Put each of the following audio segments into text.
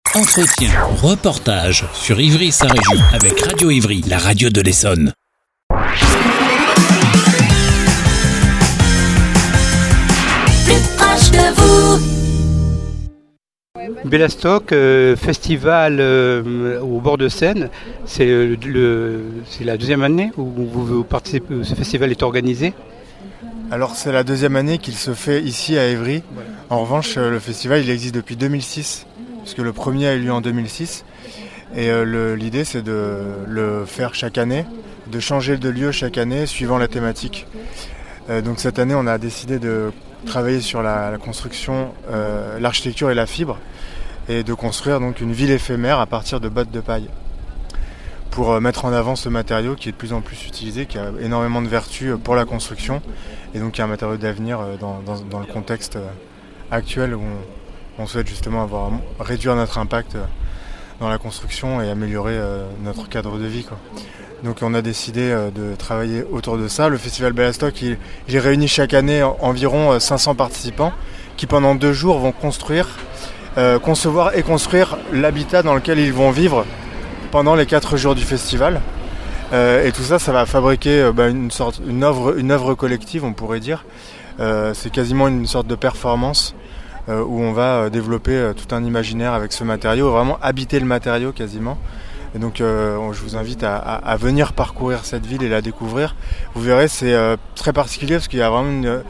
Entretien, reportage sur Ivry sa région avec Radio Ivry, la radio de l'Essonne. Plus proche de vous. Bellastock, festival au bord de Seine, c'est la deuxième année où vous participez, où ce festival est organisé. Alors c'est la deuxième année qu'il se fait ici à Évry. En revanche, le festival il existe depuis 2006, puisque le premier a eu lieu en 2006. Et l'idée c'est de le faire chaque année, de changer de lieu chaque année suivant la thématique. Donc cette année on a décidé de travailler sur la construction, l'architecture et la fibre, et de construire donc une ville éphémère à partir de bottes de paille, pour mettre en avant ce matériau qui est de plus en plus utilisé, qui a énormément de vertus pour la construction, et donc qui est un matériau d'avenir dans le contexte actuel où on souhaite justement réduire notre impact dans la construction et améliorer notre cadre de vie, quoi. Donc on a décidé de travailler autour de ça. Le festival Bellastock, il réunit chaque année environ 500 participants qui pendant 2 jours vont concevoir et construire l'habitat dans lequel ils vont vivre pendant les 4 jours du festival. Et tout ça, ça va fabriquer une œuvre collective, on pourrait dire. C'est quasiment une sorte de performance où on va développer tout un imaginaire avec ce matériau, vraiment habiter le matériau quasiment. Et donc je vous invite à venir parcourir cette ville et la découvrir. Vous verrez, c'est très particulier parce qu'il y a vraiment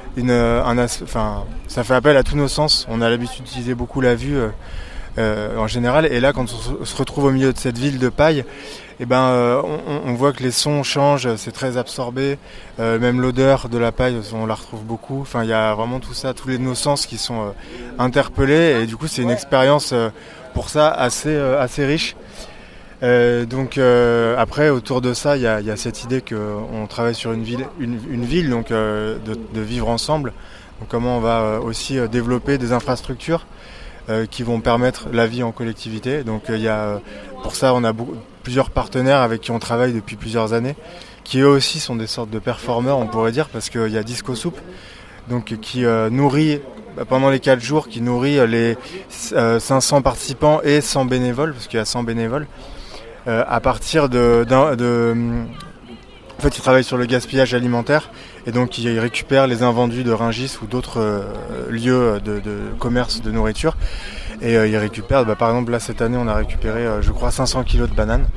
ça fait appel à tous nos sens. On a l'habitude d'utiliser beaucoup la vue en général, et là quand on se retrouve au milieu de cette ville de paille, on voit que les sons changent, c'est très absorbé, même l'odeur de la paille on la retrouve beaucoup. Enfin, il y a vraiment tout ça, tous nos sens qui sont interpellés, et du coup c'est une expérience pour ça assez riche. Après autour de ça il y a cette idée qu'on travaille sur une ville donc de vivre ensemble. Donc comment on va aussi développer des infrastructures qui vont permettre la vie en collectivité. Donc pour ça on a plusieurs partenaires avec qui on travaille depuis plusieurs années, qui eux aussi sont des sortes de performeurs, on pourrait dire, parce qu'il y a Disco Soup donc qui nourrit pendant les 4 jours, qui nourrit les 500 participants et 100 bénévoles, parce qu'il y a 100 bénévoles. À partir en fait, ils travaillent sur le gaspillage alimentaire, et donc ils récupèrent les invendus de Rungis ou d'autres lieux de commerce de nourriture, et ils récupèrent, par exemple là cette année on a récupéré je crois 500 kilos de bananes,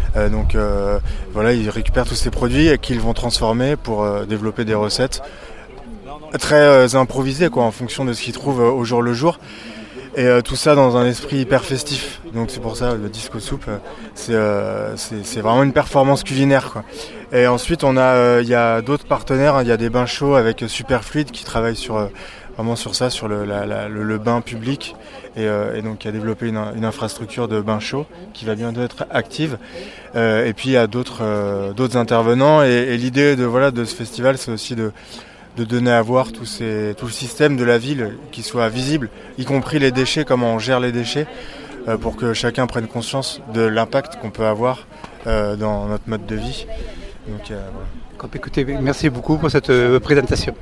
ils récupèrent tous ces produits et qu'ils vont transformer pour développer des recettes très improvisées, en fonction de ce qu'ils trouvent au jour le jour. Et tout ça dans un esprit hyper festif. Donc c'est pour ça le Disco Soup, c'est vraiment une performance culinaire, quoi. Et ensuite il y a d'autres partenaires, il y a des bains chauds avec Superfluid qui travaillent vraiment sur ça, sur le bain public, et donc qui a développé une infrastructure de bains chauds qui va bientôt être active. Et puis il y a d'autres intervenants, et l'idée de ce festival, c'est aussi de donner à voir tout le système de la ville qui soit visible, y compris les déchets, comment on gère les déchets, pour que chacun prenne conscience de l'impact qu'on peut avoir dans notre mode de vie. Donc, voilà. Écoutez, merci beaucoup pour cette présentation.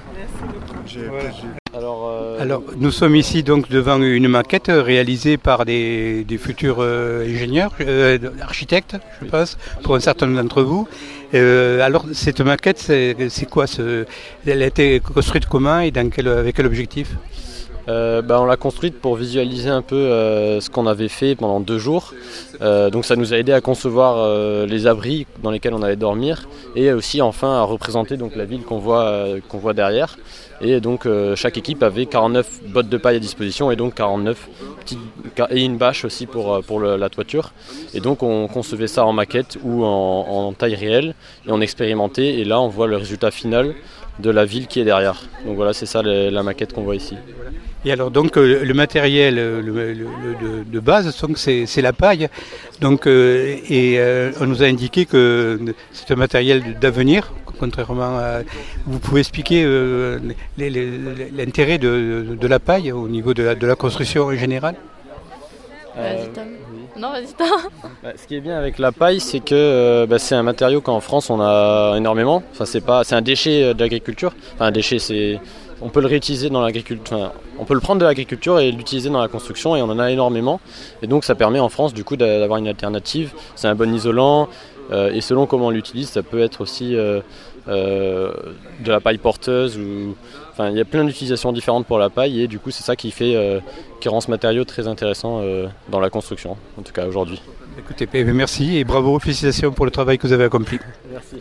Alors, nous sommes ici donc devant une maquette réalisée par des futurs ingénieurs, architectes, je pense, pour un certain nombre d'entre vous. Alors, cette maquette, c'est quoi elle a été construite comment et avec quel objectif ? On l'a construite pour visualiser un peu ce qu'on avait fait pendant 2 jours. Donc ça nous a aidé à concevoir les abris dans lesquels on allait dormir, et aussi enfin à représenter donc la ville qu'on voit derrière. Et donc chaque équipe avait 49 bottes de paille à disposition, et donc 49 et une bâche aussi pour la toiture. Et donc on concevait ça en maquette ou en taille réelle, et on expérimentait, et là on voit le résultat final de la ville qui est derrière. Donc voilà, c'est ça la maquette qu'on voit ici. Et alors donc le matériel de base, donc c'est la paille. Donc on nous a indiqué que c'est un matériel d'avenir, contrairement à... Vous pouvez expliquer l'intérêt de la paille au niveau de la construction en général ? Vas-y Tom. Non, vas-y Tom. Ce qui est bien avec la paille, c'est que c'est un matériau qu'en France on a énormément. Enfin, c'est un déchet de l'agriculture. Enfin, un déchet, c'est on peut le réutiliser dans l'agriculture, enfin, on peut le prendre de l'agriculture et l'utiliser dans la construction, et on en a énormément. Et donc ça permet en France du coup d'avoir une alternative. C'est un bon isolant, et selon comment on l'utilise, ça peut être aussi de la paille porteuse, enfin il y a plein d'utilisations différentes pour la paille, et du coup c'est ça qui rend ce matériau très intéressant dans la construction, en tout cas aujourd'hui. Écoutez, merci et bravo, félicitations pour le travail que vous avez accompli. Merci.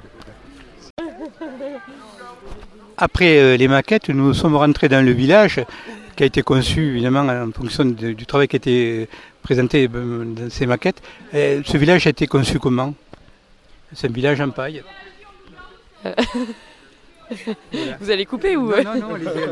Après les maquettes, nous sommes rentrés dans le village qui a été conçu évidemment en fonction du travail qui a été présenté dans ces maquettes. Ce village a été conçu comment? C'est un village en paille. Vous allez couper ou... Non,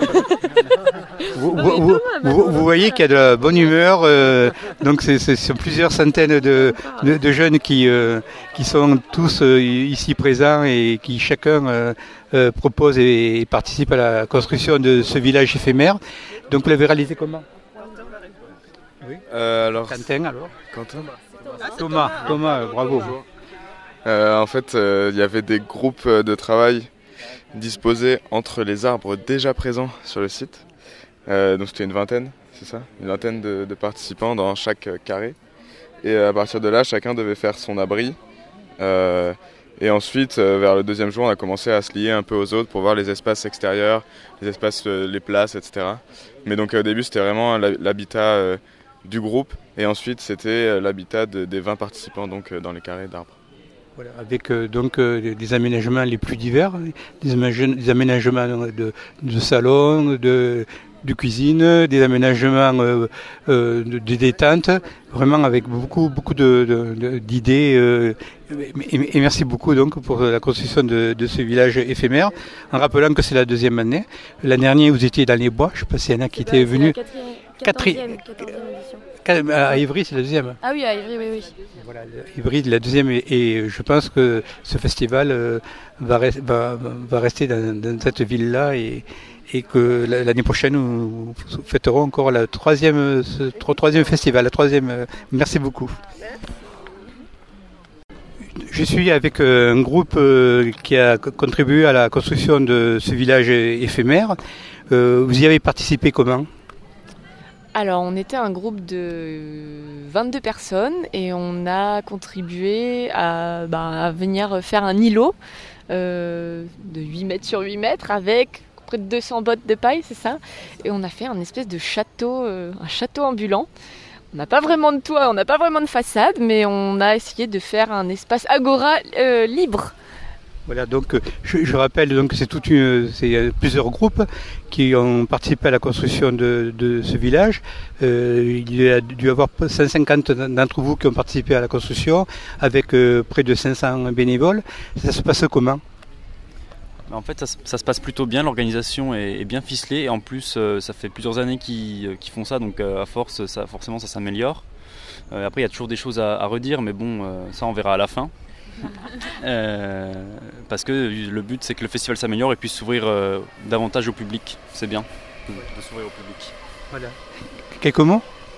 vous voyez qu'il y a de la bonne humeur, donc ce sont plusieurs centaines de jeunes qui sont tous ici présents et qui chacun propose et participe à la construction de ce village éphémère. Donc vous l'avez réalisé comment? Oui. Quentin, alors Thomas, bravo. En fait, il y avait des groupes de travail disposés entre les arbres déjà présents sur le site. Donc c'était une vingtaine, c'est ça? Une vingtaine de participants dans chaque carré. Et à partir de là, chacun devait faire son abri. Et ensuite, vers le deuxième jour, on a commencé à se lier un peu aux autres pour voir les espaces extérieurs, les espaces, les places, etc. Mais donc au début, c'était vraiment l'habitat du groupe. Et ensuite, c'était l'habitat des 20 participants donc, dans les carrés d'arbres. Voilà, avec donc des aménagements les plus divers, des aménagements de salon, de cuisine, des aménagements de détente, vraiment avec beaucoup d'idées. Et merci beaucoup donc pour la construction de ce village éphémère, en rappelant que c'est la deuxième année. L'année dernière, vous étiez dans les bois, je ne sais pas s'il y en a qui étaient venus. 14e édition. À Ivry, c'est la deuxième. Ah oui, à Ivry, oui. Voilà, Ivry, la deuxième, et je pense que ce festival va rester dans cette ville-là et que l'année prochaine, nous fêterons encore le troisième festival. Merci beaucoup. Je suis avec un groupe qui a contribué à la construction de ce village éphémère. Vous y avez participé comment ? Alors, on était un groupe de 22 personnes et on a contribué à venir faire un îlot de 8 mètres sur 8 mètres avec près de 200 bottes de paille, c'est ça. Et on a fait un espèce de château, un château ambulant. On n'a pas vraiment de toit, on n'a pas vraiment de façade, mais on a essayé de faire un espace agora libre. Voilà, donc je rappelle donc que c'est plusieurs groupes qui ont participé à la construction de ce village. Il y a dû y avoir 150 d'entre vous qui ont participé à la construction, avec près de 500 bénévoles. Ça se passe comment ? En fait, ça se passe plutôt bien, l'organisation est bien ficelée, et en plus ça fait plusieurs années qu'ils font ça, donc à force, forcément ça s'améliore. Après, il y a toujours des choses à redire, mais bon, ça on verra à la fin. Parce que le but c'est que le festival s'améliore et puisse s'ouvrir davantage au public. C'est bien de s'ouvrir au public. Voilà. Quelques mots ?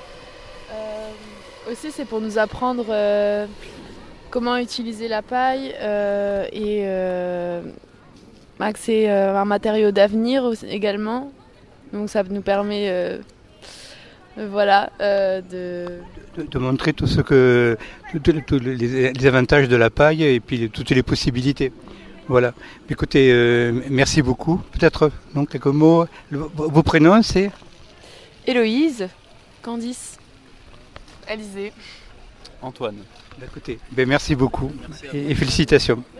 Aussi c'est pour nous apprendre comment utiliser la paille et que c'est un matériau d'avenir également. Donc ça nous permet de montrer tous les avantages de la paille et puis toutes les possibilités. Voilà. Écoutez, merci beaucoup. Peut-être donc quelques mots. Vos prénoms, c'est ? Héloïse, Candice, Alizée, Antoine. Écoutez, merci beaucoup et félicitations.